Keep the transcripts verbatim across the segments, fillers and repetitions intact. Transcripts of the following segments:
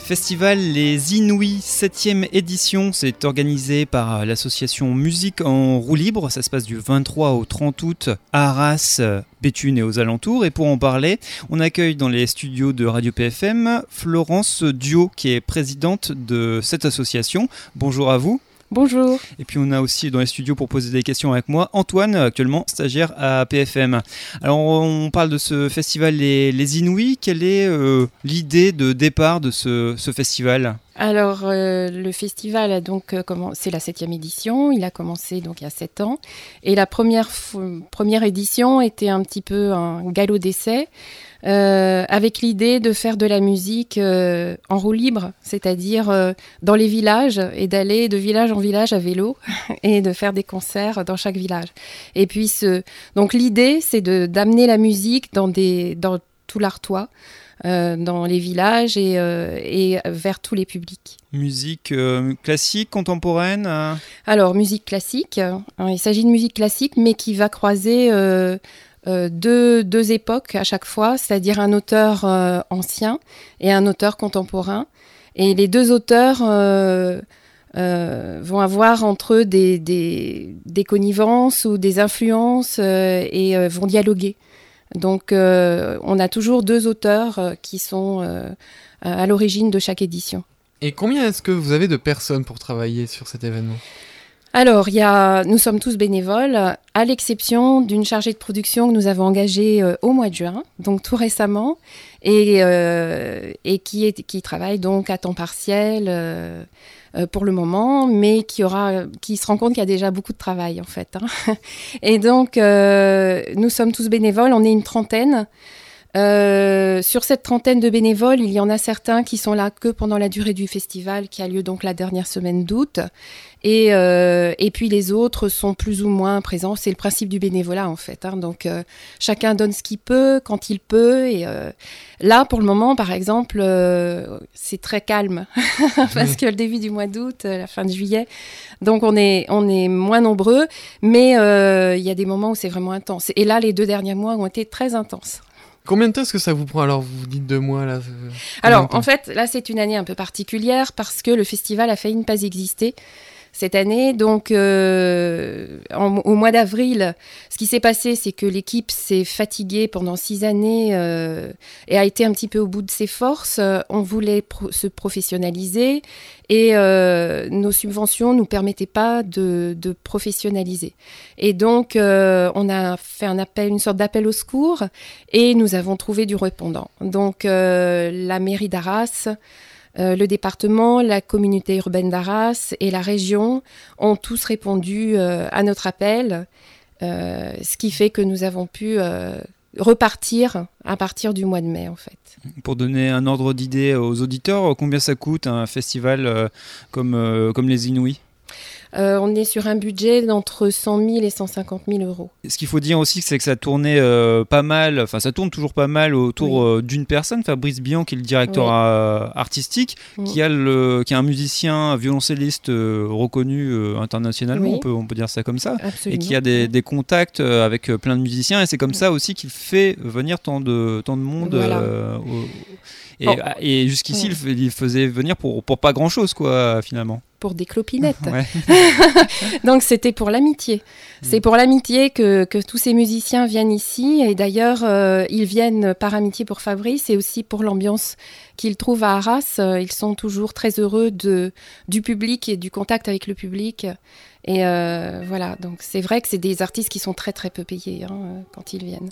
Festival Les Inouïs, septième édition, c'est organisé par l'association Musique en roue libre. Ça se passe du vingt-trois au trente août à Arras, Béthune et aux alentours. Et pour en parler, on accueille dans les studios de Radio P F M Florence Duot, qui est présidente de cette association. Bonjour à vous. Bonjour. Et puis on a aussi dans les studios pour poser des questions avec moi Antoine, actuellement stagiaire à P F M. Alors on parle de ce festival Les, les Inouïs. Quelle est euh, l'idée de départ de ce, ce festival ? Alors euh, le festival a donc euh, commencé, c'est la septième édition, il a commencé donc il y a sept ans. Et la première, f- première édition était un petit peu un galop d'essai. Euh, avec l'idée de faire de la musique euh, en roue libre, c'est-à-dire euh, dans les villages et d'aller de village en village à vélo et de faire des concerts dans chaque village. Et puis, ce... donc l'idée, c'est de, d'amener la musique dans, des, dans tout l'Artois, euh, dans les villages et, euh, et vers tous les publics. Musique euh, classique, contemporaine euh... Alors, musique classique, hein, il s'agit de musique classique, mais qui va croiser... Euh, Euh, deux, deux époques à chaque fois, c'est-à-dire un auteur euh, ancien et un auteur contemporain. Et les deux auteurs euh, euh, vont avoir entre eux des, des, des connivences ou des influences euh, et euh, vont dialoguer. Donc euh, on a toujours deux auteurs euh, qui sont euh, à l'origine de chaque édition. Et combien est-ce que vous avez de personnes pour travailler sur cet événement ? Alors, il y a, nous sommes tous bénévoles, à l'exception d'une chargée de production que nous avons engagée euh, au mois de juin, donc tout récemment, et, euh, et qui, est, qui travaille donc à temps partiel euh, euh, pour le moment, mais qui, aura, qui se rend compte qu'il y a déjà beaucoup de travail, en fait. Hein. Et donc, euh, nous sommes tous bénévoles, on est une trentaine. Euh, sur cette trentaine de bénévoles, il y en a certains qui sont là que pendant la durée du festival, qui a lieu donc la dernière semaine d'août. Et, euh, et puis les autres sont plus ou moins présents. C'est le principe du bénévolat en fait. Hein. Donc euh, chacun donne ce qu'il peut, quand il peut. Et euh, là, pour le moment, par exemple, euh, c'est très calme parce que le début du mois d'août, la fin de juillet, donc on est on est moins nombreux. Mais il euh, y a des moments où c'est vraiment intense. Et là, les deux derniers mois ont été très intenses. Combien de temps est-ce que ça vous prend ? Alors, vous dites deux mois, là. Euh, Alors, en fait, là, c'est une année un peu particulière parce que le festival a failli ne pas exister cette année. Donc, euh, en, au mois d'avril, ce qui s'est passé, c'est que l'équipe s'est fatiguée pendant six années euh, et a été un petit peu au bout de ses forces. On voulait pro- se professionnaliser et euh, nos subventions ne nous permettaient pas de, de professionnaliser. Et donc, euh, on a fait un appel, une sorte d'appel au secours et nous avons trouvé du répondant. Donc, euh, la mairie d'Arras... Euh, le département, la communauté urbaine d'Arras et la région ont tous répondu euh, à notre appel, euh, ce qui fait que nous avons pu euh, repartir à partir du mois de mai en fait. Pour donner un ordre d'idée aux auditeurs, combien ça coûte un festival euh, comme, euh, comme les Inouïs ? Euh, on est sur un budget d'entre cent mille et cent cinquante mille euros. Ce qu'il faut dire aussi, c'est que ça tournait euh, pas mal, enfin ça tourne toujours pas mal autour oui. euh, d'une personne, Fabrice Bian, qui est le directeur oui. euh, artistique, mmh. qui, a le, qui est un musicien, un violoncelliste euh, reconnu euh, internationalement, oui. on, peut, on peut dire ça comme ça, Absolument. et qui a des, des contacts euh, avec euh, plein de musiciens, et c'est comme mmh. ça aussi qu'il fait venir tant de, tant de monde. Voilà. Euh, au, et, oh. et jusqu'ici, mmh. il, il faisait venir pour, pour pas grand-chose, quoi, finalement. Pour des clopinettes. Ouais. Donc c'était pour l'amitié. Mmh. C'est pour l'amitié que, que tous ces musiciens viennent ici. Et d'ailleurs, euh, ils viennent par amitié pour Fabrice et aussi pour l'ambiance qu'ils trouvent à Arras. Euh, ils sont toujours très heureux de, du public et du contact avec le public. Et euh, voilà, donc c'est vrai que c'est des artistes qui sont très très peu payés hein, quand ils viennent.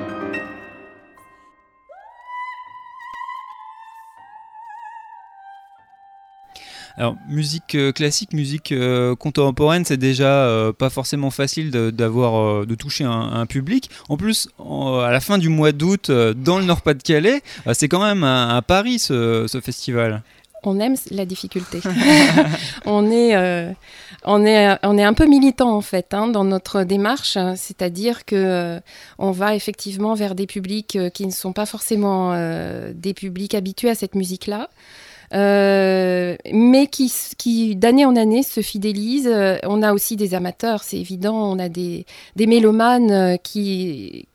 Alors, musique euh, classique, musique euh, contemporaine, c'est déjà euh, pas forcément facile de, d'avoir, euh, de toucher un, un public. En plus, en, à la fin du mois d'août, euh, dans le Nord-Pas-de-Calais, euh, c'est quand même un, un pari, ce, ce festival. On aime la difficulté. on, est, euh, on, est, on est un peu militant, en fait, hein, dans notre démarche. C'est-à-dire qu'on euh, va effectivement vers des publics euh, qui ne sont pas forcément euh, des publics habitués à cette musique-là. Euh, mais qui, qui d'année en année se fidélisent. Euh, on a aussi des amateurs, c'est évident. On a des, des mélomanes qui,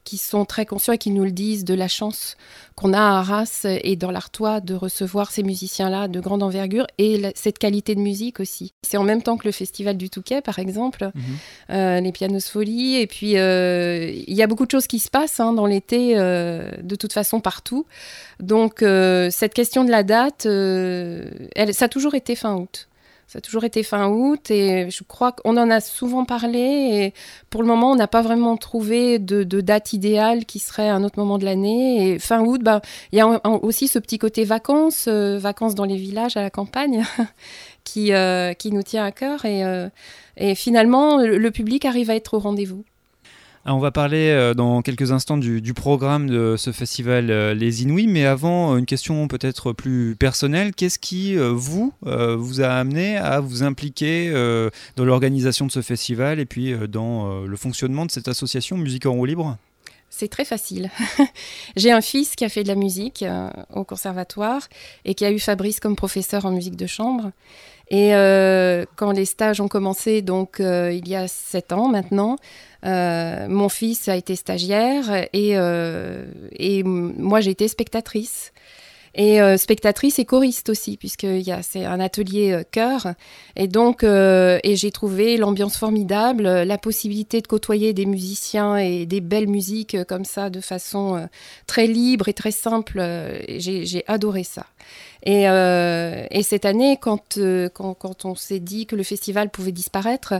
qui sont très conscients et qui nous le disent de la chance qu'on a à Arras et dans l'Artois de recevoir ces musiciens-là de grande envergure et la, cette qualité de musique aussi. C'est en même temps que le Festival du Touquet, par exemple, mmh. euh, les Pianos Folies. Et puis, euh, il y a beaucoup de choses qui se passent hein, dans l'été, euh, de toute façon, partout. Donc, euh, cette question de la date, euh, elle, ça a toujours été fin août. Ça a toujours été fin août et je crois qu'on en a souvent parlé et pour le moment, on n'a pas vraiment trouvé de, de date idéale qui serait à un autre moment de l'année. Et fin août, bah, il y a un, un, aussi ce petit côté vacances, euh, vacances dans les villages, à la campagne, qui, euh, qui nous tient à cœur et, euh, et finalement, le, le public arrive à être au rendez-vous. Alors on va parler euh, dans quelques instants du, du programme de ce festival euh, Les Inouïs, mais avant, une question peut-être plus personnelle. Qu'est-ce qui, euh, vous, euh, vous a amené à vous impliquer euh, dans l'organisation de ce festival et puis euh, dans euh, le fonctionnement de cette association Musique en roue libre ? C'est très facile. J'ai un fils qui a fait de la musique euh, au conservatoire et qui a eu Fabrice comme professeur en musique de chambre. Et euh, quand les stages ont commencé, donc euh, il y a sept ans maintenant, euh, mon fils a été stagiaire et, euh, et moi j'ai été spectatrice. Et euh, spectatrice et choriste aussi, puisque y a, c'est un atelier euh, chœur. Et donc, euh, et j'ai trouvé l'ambiance formidable, la possibilité de côtoyer des musiciens et des belles musiques euh, comme ça, de façon euh, très libre et très simple. Euh, j'ai, j'ai adoré ça. Et, euh, et cette année, quand, euh, quand, quand on s'est dit que le festival pouvait disparaître,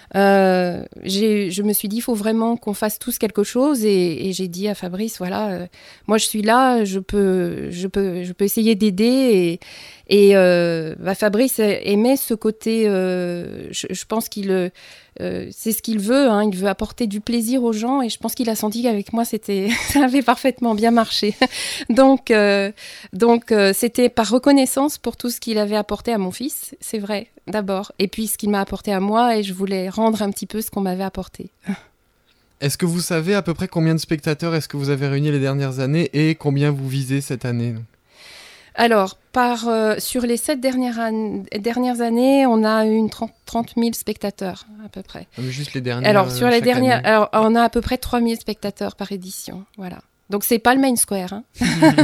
euh, j'ai, je me suis dit, il faut vraiment qu'on fasse tous quelque chose. Et, et j'ai dit à Fabrice, voilà, euh, moi je suis là, je peux, je peux, je peux essayer d'aider. Et, et euh, bah Fabrice aimait ce côté, euh, je, je pense qu'il... Euh, c'est ce qu'il veut, hein, il veut apporter du plaisir aux gens et je pense qu'il a senti qu'avec moi c'était, ça avait parfaitement bien marché. donc euh, donc euh, c'était par reconnaissance pour tout ce qu'il avait apporté à mon fils, c'est vrai, d'abord, et puis ce qu'il m'a apporté à moi et je voulais rendre un petit peu ce qu'on m'avait apporté. Est-ce que vous savez à peu près combien de spectateurs est-ce que vous avez réunis les dernières années et combien vous visez cette année ? Alors, par, euh, sur les sept dernières, an- dernières années, on a une trente mille spectateurs, à peu près. Mais juste les dernières. Alors, sur les dernières, année. alors, on a à peu près trois mille spectateurs par édition, voilà. Donc, c'est pas le Main Square, hein.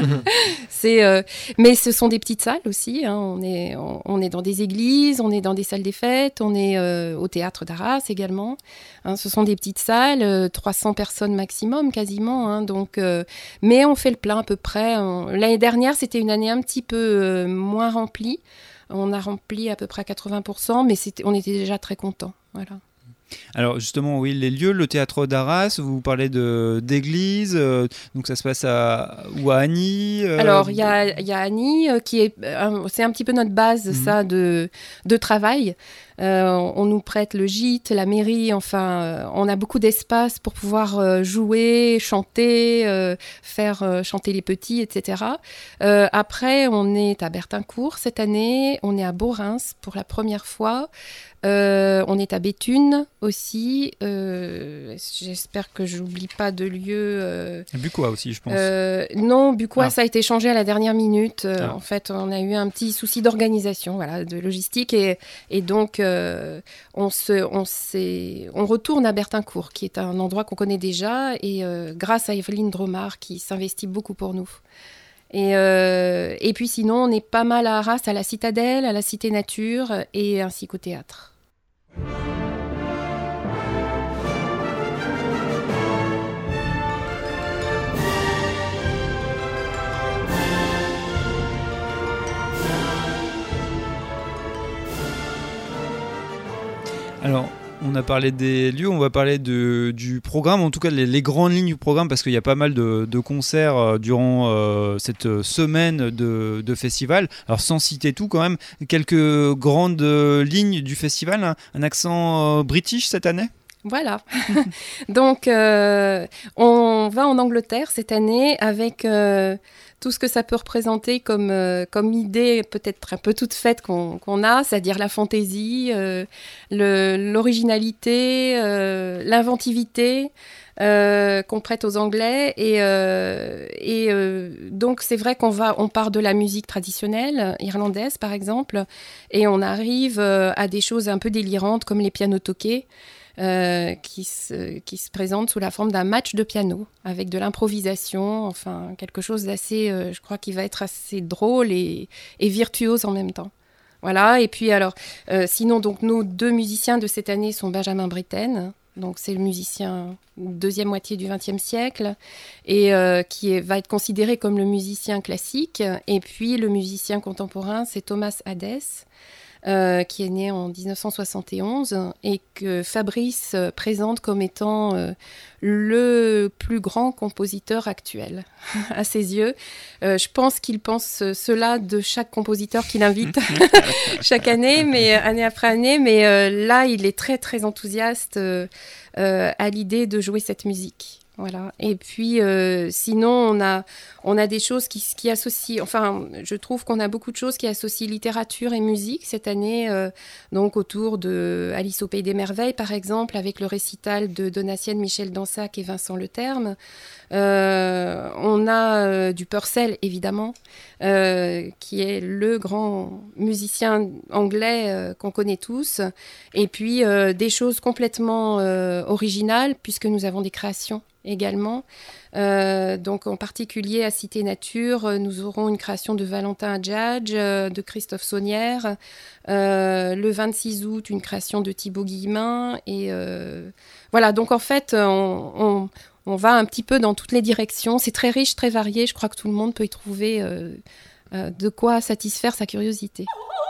c'est, euh, mais ce sont des petites salles aussi, hein. On est, on, on est dans des églises, on est dans des salles des fêtes, on est euh, au théâtre d'Arras également. Hein, ce sont des petites salles, euh, trois cents personnes maximum quasiment. Hein, donc, euh, mais on fait le plein à peu près. On... L'année dernière, c'était une année un petit peu euh, moins remplie. On a rempli à peu près à quatre-vingts pour cent, mais c'était, on était déjà très contents. Voilà. Alors justement, oui, les lieux, le théâtre d'Arras, vous parlez de, d'église, euh, donc ça se passe à, ou à Agny euh... Alors, il y a, y a Agny, euh, qui est, euh, c'est un petit peu notre base, mmh. ça, de, de travail. Euh, on nous prête le gîte, la mairie, enfin, euh, on a beaucoup d'espace pour pouvoir euh, jouer, chanter, euh, faire euh, chanter les petits, et cetera. Euh, après, on est à Bertincourt cette année, on est à Beaurains pour la première fois. Euh, on est à Béthune aussi. Euh, j'espère que je n'oublie pas de lieu. Euh, Bucois aussi, je pense. Euh, non, Bucois, ah. ça a été changé à la dernière minute. Euh, ah. En fait, on a eu un petit souci d'organisation, voilà, de logistique. Et, et donc, euh, on, se, on, s'est, on retourne à Bertincourt, qui est un endroit qu'on connaît déjà. Et euh, grâce à Evelyne Dromard, qui s'investit beaucoup pour nous. Et, euh, et puis sinon, on est pas mal à Arras, à la Citadelle, à la Cité Nature et ainsi qu'au théâtre. Alors, on a parlé des lieux, on va parler de, du programme, en tout cas les, les grandes lignes du programme, parce qu'il y a pas mal de, de concerts euh, durant euh, cette semaine de, de festival. Alors sans citer tout quand même, quelques grandes euh, lignes du festival, hein. Un accent euh, british cette année ? Voilà. Donc, euh, on va en Angleterre cette année avec euh, tout ce que ça peut représenter comme, euh, comme idée peut-être un peu toute faite qu'on, qu'on a, c'est-à-dire la fantaisie, euh, le, l'originalité, euh, l'inventivité euh, qu'on prête aux Anglais. Et, euh, et euh, donc, c'est vrai qu'on va, on part de la musique traditionnelle, irlandaise par exemple, et on arrive euh, à des choses un peu délirantes comme les pianos toqués. euh, qui, se, qui se présente sous la forme d'un match de piano, avec de l'improvisation, enfin quelque chose d'assez, euh, je crois, qui va être assez drôle et, et virtuose en même temps. Voilà, et puis alors, euh, sinon, donc, nos deux musiciens de cette année sont Benjamin Britten, donc c'est le musicien deuxième moitié du vingtième siècle, et euh, qui est, va être considéré comme le musicien classique, et puis le musicien contemporain, c'est Thomas Hadès, Euh, qui est né en dix-neuf cent soixante et onze et que Fabrice euh, présente comme étant euh, le plus grand compositeur actuel à ses yeux. Euh, je pense qu'il pense cela de chaque compositeur qu'il invite chaque année, mais année après année. Mais euh, là, il est très très enthousiaste euh, euh, à l'idée de jouer cette musique. Voilà. Et puis, euh, sinon, on a, on a des choses qui, qui associent... Enfin, je trouve qu'on a beaucoup de choses qui associent littérature et musique cette année, euh, donc autour de Alice au Pays des Merveilles, par exemple, avec le récital de Donatienne, Michel Dansac et Vincent Leterme. Euh, on a euh, du Purcell, évidemment, euh, qui est le grand musicien anglais euh, qu'on connaît tous. Et puis, euh, des choses complètement euh, originales, puisque nous avons des créations également. Euh, donc en particulier à Cité Nature, nous aurons une création de Valentin Hadjadj, euh, de Christophe Saunière. Euh, le vingt-six août, une création de Thibaut Guillemin. Et euh, voilà, donc en fait, on, on, on va un petit peu dans toutes les directions. C'est très riche, très varié. Je crois que tout le monde peut y trouver euh, euh, de quoi satisfaire sa curiosité.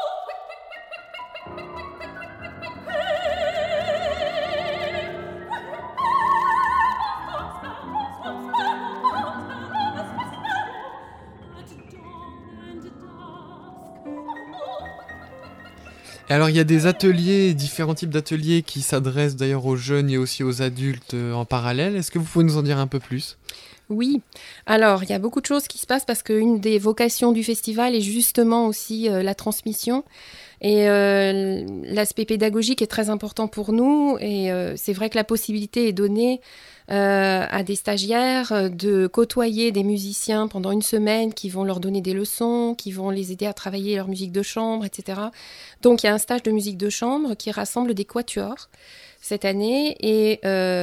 Et alors, il y a des ateliers, différents types d'ateliers qui s'adressent d'ailleurs aux jeunes et aussi aux adultes euh, en parallèle. Est-ce que vous pouvez nous en dire un peu plus ? Oui, alors il y a beaucoup de choses qui se passent parce qu'une des vocations du festival est justement aussi euh, la transmission. Et euh, l'aspect pédagogique est très important pour nous et euh, c'est vrai que la possibilité est donnée euh, à des stagiaires de côtoyer des musiciens pendant une semaine qui vont leur donner des leçons, qui vont les aider à travailler leur musique de chambre, et cetera. Donc il y a un stage de musique de chambre qui rassemble des quatuors cette année et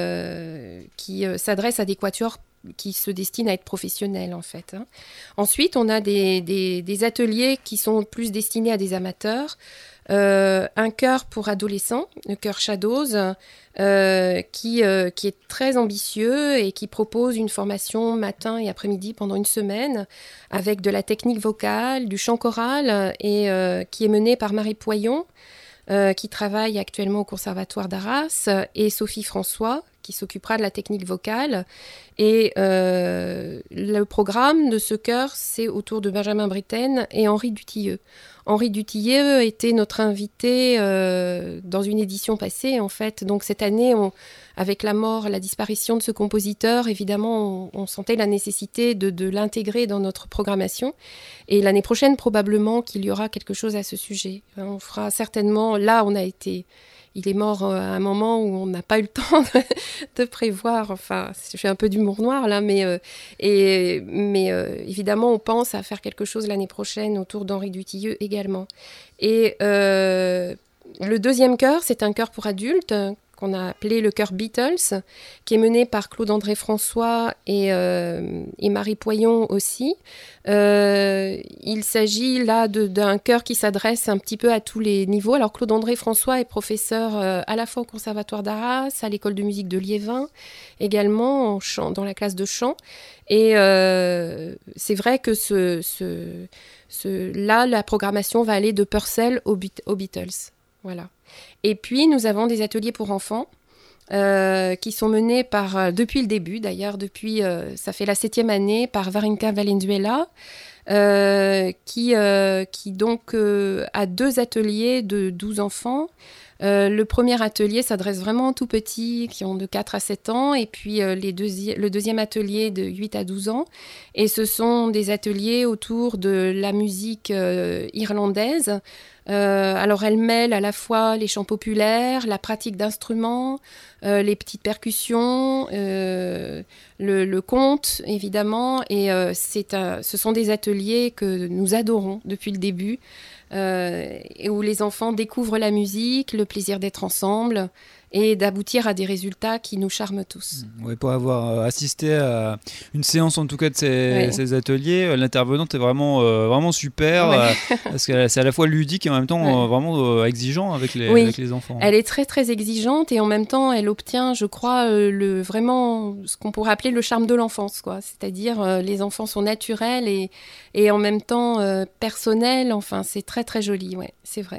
euh, qui euh, s'adresse à des quatuors qui se destinent à être professionnels en fait. Hein. Ensuite, on a des, des, des ateliers qui sont plus destinés à des amateurs. Euh, un chœur pour adolescents, le chœur Shadows, euh, qui, euh, qui est très ambitieux et qui propose une formation matin et après-midi pendant une semaine avec de la technique vocale, du chant choral et euh, qui est mené par Marie Poyon, euh, qui travaille actuellement au Conservatoire d'Arras, et Sophie François, qui s'occupera de la technique vocale. Et euh, le programme de ce chœur, c'est autour de Benjamin Britten et Henri Dutilleux. Henri Dutilleux était notre invité euh, dans une édition passée, en fait. Donc cette année, on, avec la mort, la disparition de ce compositeur, évidemment, on, on sentait la nécessité de, de l'intégrer dans notre programmation. Et l'année prochaine, probablement qu'il y aura quelque chose à ce sujet. On fera certainement... Là, on a été... Il est mort à un moment où on n'a pas eu le temps de, de prévoir. Enfin, je fais un peu d'humour noir là, mais, euh, et, mais euh, évidemment, on pense à faire quelque chose l'année prochaine autour d'Henri Dutilleux également. Et euh, le deuxième chœur, c'est un chœur pour adultes qu'on a appelé le chœur Beatles, qui est mené par Claude-André François et, euh, et Marie Poyon aussi. Euh, il s'agit là de, d'un chœur qui s'adresse un petit peu à tous les niveaux. Alors Claude-André François est professeur euh, à la fois au Conservatoire d'Arras, à l'école de musique de Liévin, également en chant, dans la classe de chant. Et euh, c'est vrai que ce, ce, ce, là, la programmation va aller de Purcell aux, aux Beatles. Voilà. Et puis, nous avons des ateliers pour enfants euh, qui sont menés par, euh, depuis le début, d'ailleurs, depuis, euh, ça fait la septième année, par Varinka Valenzuela, euh, qui, euh, qui donc euh, a deux ateliers de douze enfants. Euh, le premier atelier s'adresse vraiment aux tout petits, qui ont de quatre à sept ans, et puis euh, les deuxi- le deuxième atelier de huit à douze ans. Et ce sont des ateliers autour de la musique euh, irlandaise. Euh, alors, elle mêle à la fois les chants populaires, la pratique d'instruments, euh, les petites percussions, euh, le, le conte, évidemment. Et euh, c'est un, ce sont des ateliers que nous adorons depuis le début, euh, et où les enfants découvrent la musique, le plaisir d'être ensemble, et d'aboutir à des résultats qui nous charment tous. Oui, pour avoir assisté à une séance en tout cas de ces, ouais. ces ateliers, l'intervenante est vraiment, euh, vraiment super, ouais. euh, parce que c'est à la fois ludique et en même temps ouais. euh, vraiment euh, exigeant avec les, oui. avec les enfants. Elle est très très exigeante et en même temps elle obtient, je crois, euh, le, vraiment ce qu'on pourrait appeler le charme de l'enfance, quoi. C'est-à-dire euh, les enfants sont naturels et, et en même temps euh, personnels, enfin c'est très très joli, ouais, c'est vrai.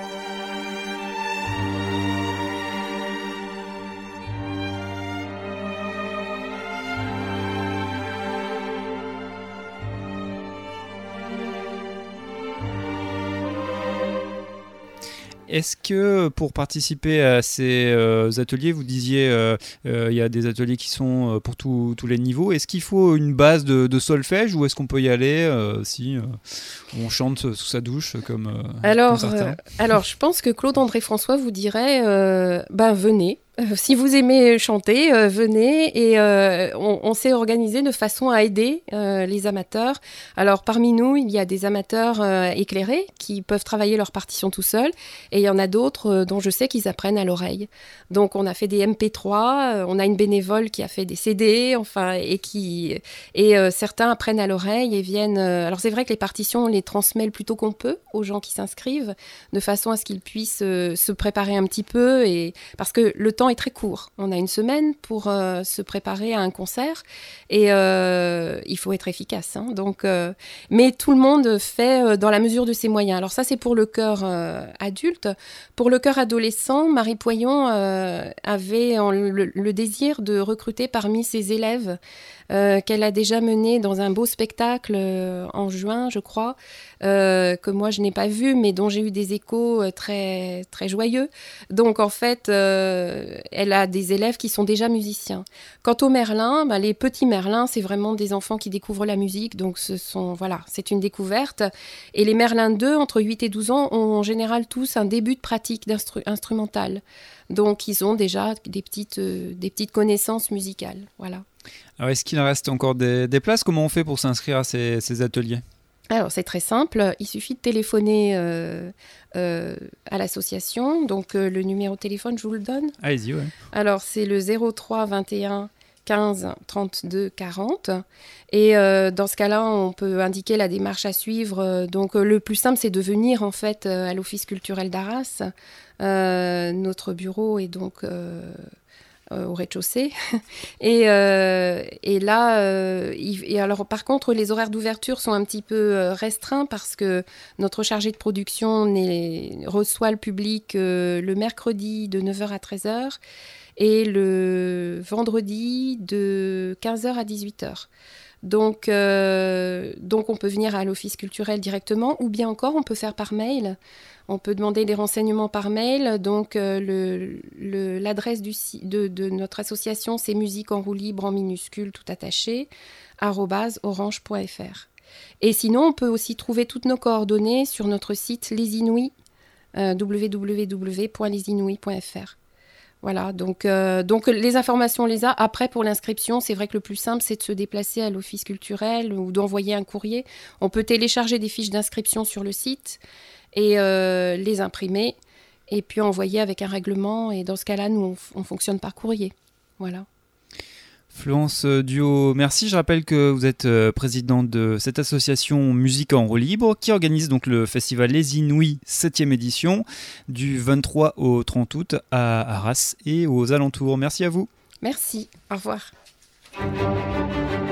Est-ce que pour participer à ces euh, ateliers, vous disiez euh, euh, il y a des ateliers qui sont pour tout, tous les niveaux. Est-ce qu'il faut une base de, de solfège ou est-ce qu'on peut y aller euh, si euh, on chante sous sa douche comme, euh, alors, comme certains euh, alors, je pense que Claude-André François vous dirait euh, ben, venez. Euh, si vous aimez chanter, euh, venez et euh, on, on s'est organisé de façon à aider euh, les amateurs. Alors parmi nous, il y a des amateurs euh, éclairés qui peuvent travailler leur partition tout seuls et il y en a d'autres euh, dont je sais qu'ils apprennent à l'oreille. Donc on a fait des M P trois, euh, on a une bénévole qui a fait des C D, enfin et qui et euh, certains apprennent à l'oreille et viennent. Euh, alors c'est vrai que les partitions on les transmet le plus tôt qu'on peut aux gens qui s'inscrivent, de façon à ce qu'ils puissent euh, se préparer un petit peu et parce que le temps est très court. On a une semaine pour euh, se préparer à un concert et euh, il faut être efficace. Hein. Donc, euh, mais tout le monde fait euh, dans la mesure de ses moyens. Alors ça, c'est pour le chœur euh, adulte. Pour le chœur adolescent, Marie Poyon euh, avait en, le, le désir de recruter parmi ses élèves euh, qu'elle a déjà mené dans un beau spectacle euh, en juin, je crois, euh, que moi je n'ai pas vu, mais dont j'ai eu des échos euh, très, très joyeux. Donc en fait, euh, elle a des élèves qui sont déjà musiciens. Quant aux Merlins, bah, les petits Merlins, c'est vraiment des enfants qui découvrent la musique, donc ce sont, voilà, c'est une découverte. Et les Merlins deux, entre huit et douze ans, ont en général tous un début de pratique d'instru- instrumentale. Donc ils ont déjà des petites, euh, des petites connaissances musicales, voilà. Alors, est-ce qu'il reste encore des, des places ? Comment on fait pour s'inscrire à ces, ces ateliers ? Alors, c'est très simple. Il suffit de téléphoner euh, euh, à l'association. Donc, euh, le numéro de téléphone, je vous le donne. Allez-y, ouais. Alors, c'est le zéro trois vingt et un quinze trente-deux quarante. Et euh, dans ce cas-là, on peut indiquer la démarche à suivre. Donc, euh, le plus simple, c'est de venir, en fait, euh, à l'Office culturel d'Arras. Euh, notre bureau est donc... Euh, Euh, au rez-de-chaussée. et, euh, et là, euh, il, et alors, par contre, les horaires d'ouverture sont un petit peu euh, restreints parce que notre chargé de production reçoit le public euh, le mercredi de neuf heures à treize heures et le vendredi de quinze heures à dix-huit heures. Donc, euh, donc, on peut venir à l'Office culturel directement ou bien encore, on peut faire par mail. On peut demander des renseignements par mail. Donc, euh, le, le, l'adresse du, de, de notre association, c'est musique en roue libre en minuscule, tout attaché, arobase orange point f r. Et sinon, on peut aussi trouver toutes nos coordonnées sur notre site Les Inouïs, euh, w w w point les inouïs point f r. Voilà, donc, euh, donc les informations, on les a. Après, pour l'inscription, c'est vrai que le plus simple, c'est de se déplacer à l'office culturel ou d'envoyer un courrier. On peut télécharger des fiches d'inscription sur le site et euh, les imprimer et puis envoyer avec un règlement. Et dans ce cas-là, nous, on, f- on fonctionne par courrier. Voilà. Florence Duhaut, merci. Je rappelle que vous êtes euh, présidente de cette association Musique en roue libre qui organise donc le festival Les Inouïs septième édition du vingt-trois au trente août à Arras et aux alentours. Merci à vous. Merci. Au revoir.